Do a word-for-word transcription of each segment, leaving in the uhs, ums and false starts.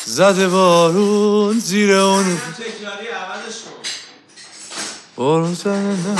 زده بارون زیر اون تکراری عوضش کن. بارون زده نم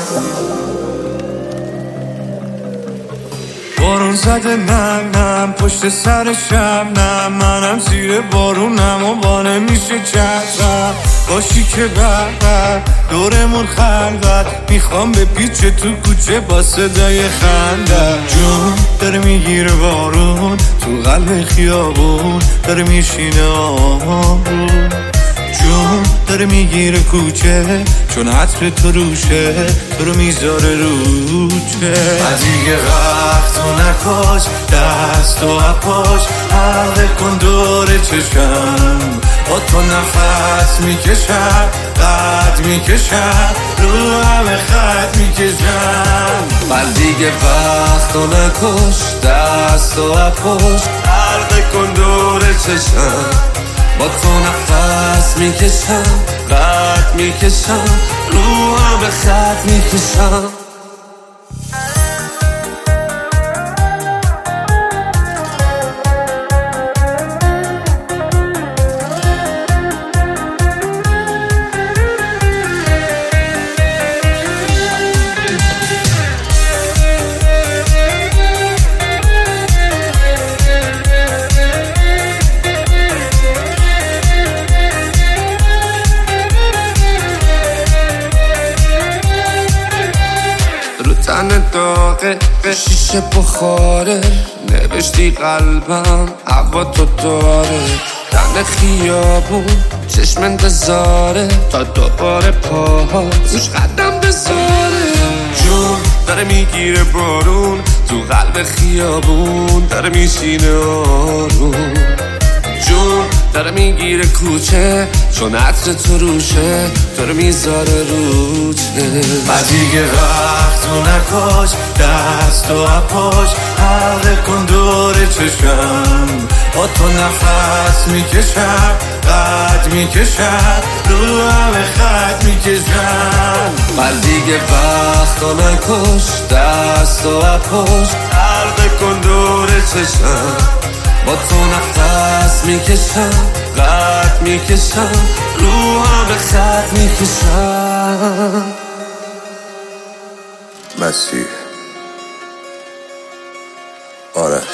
بارون زده نم نم پشت سرشم نم منم زیر بارونم و با نمیشه چشم باشی که بر دورمون خلوت میخوام به پیچ تو کوچه با صدای خنده جون داره میگیره بارون تو قلب خیابون داره میشینه آروم جون داره میگیره کوچه چون عطر تو روشه تو رو میذاره روچه دیگه وقت تو نکش دست و اپاش حلقه کن دور چشم با تو نفس میکشم قد میکشم رو همه خط میکشم من دیگه وقت تو نکش دست و اپاش حلقه کن دور چشم با تو نفس میکشم قد میکشم رو همه خط میکشم تن داغه شیشه بخاره نوشتی قلبم هوا تو داره تن خیابون چشم انتظاره تا دوباره پاها روش قدم بذاره جون داره میگیره بارون تو قلب خیابون داره میشینه آروم جون داره میگیره کوچه چون عطر تو روشه تو رو میذاره روچه و دیگه وقت تو نکش دست و اپاش حلقه کن دور چشم با تو نفس میکشم قد میکشم رو همه خط میکشم و دیگه وقت تو نکش دست و اپاش حلقه کن دور چشم با تو نفس میکشم قد میکشم رو همه خط میکشم مسیح آره